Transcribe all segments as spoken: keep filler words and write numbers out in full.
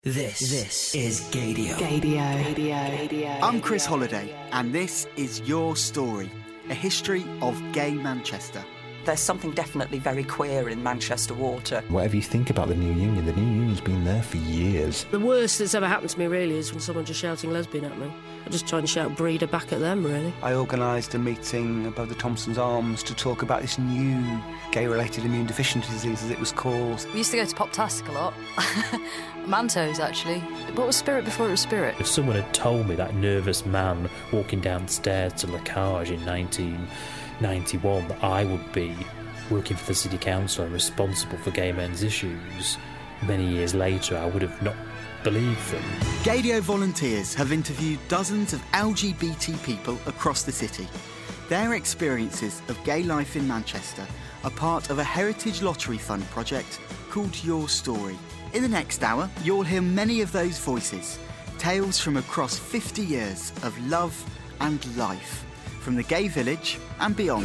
This, this is Gaydio. Gaydio. Gaydio. Gaydio. I'm Chris Holliday, and this is Your Story, a history of gay Manchester. There's something definitely very queer in Manchester Water. Whatever you think about the new union, the new union's been there for years. The worst that's ever happened to me, really, is when someone just shouting lesbian at me. I just try and shout breeder back at them, really. I organised a meeting above the Thompson's Arms to talk about this new gay-related immune deficiency disease, as it was called. We used to go to Poptastic a lot. Mantos, actually. What was Spirit before it was Spirit? If someone had told me that nervous man walking down the stairs to Lacage in nineteen ninety-one that I would be working for the city council and responsible for gay men's issues, many years later I would have not believed them. Gaydio volunteers have interviewed dozens of L G B T people across the city. Their experiences of gay life in Manchester are part of a Heritage Lottery Fund project called Your Story. In the next hour, you'll hear many of those voices, tales from across fifty years of love and life, from the gay village and beyond.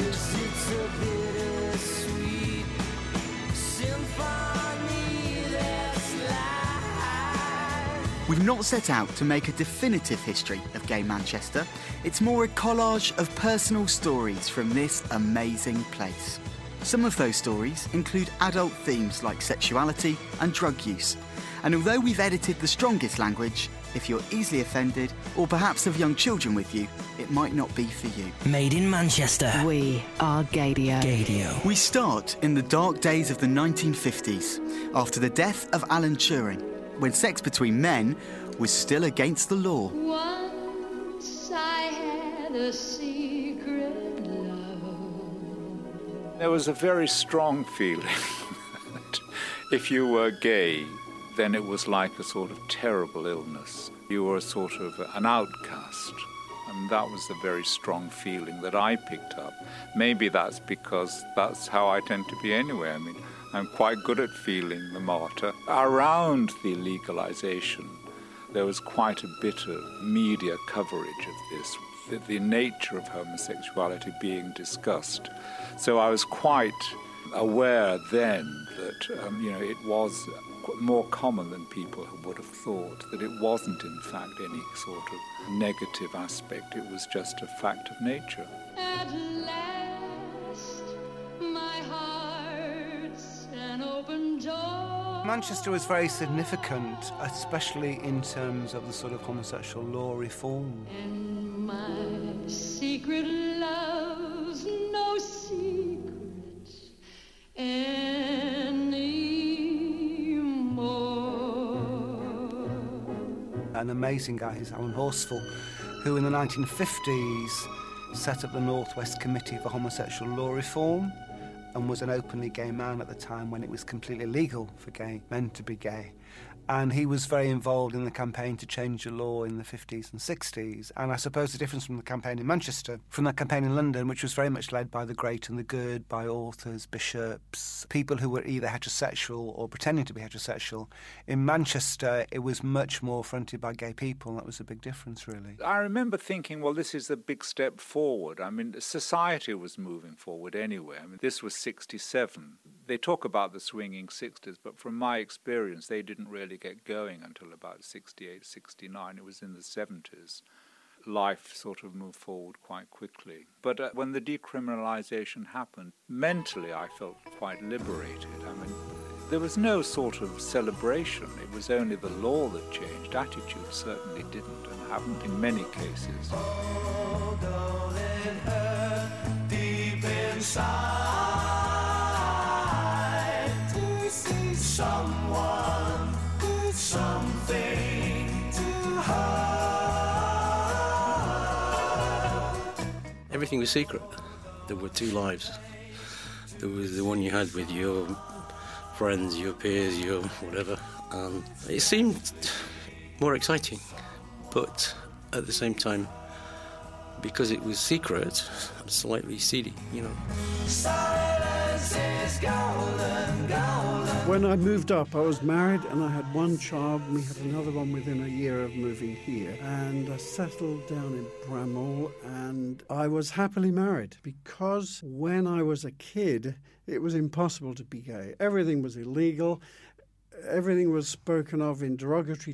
We've not set out to make a definitive history of gay Manchester. It's more a collage of personal stories from this amazing place. Some of those stories include adult themes like sexuality and drug use. And although we've edited the strongest language, if you're easily offended or perhaps have young children with you, it might not be for you. Made in Manchester. We are Gaydio. Gaydio. We start in the dark days of the nineteen fifties, after the death of Alan Turing, when sex between men was still against the law. Once I had a secret love. There was a very strong feeling that if you were gay, then it was like a sort of terrible illness. You were a sort of an outcast. And that was a very strong feeling that I picked up. Maybe that's because that's how I tend to be anyway. I mean, I'm quite good at feeling the martyr. Around the legalization, there was quite a bit of media coverage of this, the, the nature of homosexuality being discussed. So I was quite aware then that, um, you know, it was more common than people would have thought, that it wasn't in fact any sort of negative aspect, it was just a fact of nature. At last, my heart's an open door. Manchester was very significant, especially in terms of the sort of homosexual law reform. And my secret love's no secret anymore. An amazing guy is Alan Horsfall, who in the nineteen fifties set up the North West Committee for Homosexual Law Reform and was an openly gay man at the time when it was completely legal for gay men to be gay. And he was very involved in the campaign to change the law in the fifties and sixties. And I suppose the difference from the campaign in Manchester, from that campaign in London, which was very much led by the great and the good, by authors, bishops, people who were either heterosexual or pretending to be heterosexual. In Manchester, it was much more fronted by gay people, and that was a big difference, really. I remember thinking, well, this is a big step forward. I mean, society was moving forward anyway. I mean, this was sixty-seven. They talk about the swinging sixties, but from my experience, they didn't really get going until about sixty-eight, sixty-nine. It was in the seventies. Life sort of moved forward quite quickly. But uh, when the decriminalisation happened, mentally I felt quite liberated. I mean, there was no sort of celebration. It was only the law that changed. Attitudes certainly didn't and haven't in many cases. Oh, don't it hurt deep inside to see someone, something to hurt. Everything was secret. There were two lives. There was the one you had with your friends, your peers, your whatever. Um, it seemed more exciting, but at the same time, because it was secret, slightly seedy, you know. Silence is golden, golden. When I moved up, I was married and I had one child, and we had another one within a year of moving here. And I settled down in Bramall, and I was happily married because when I was a kid, it was impossible to be gay. Everything was illegal. everything was spoken of in derogatory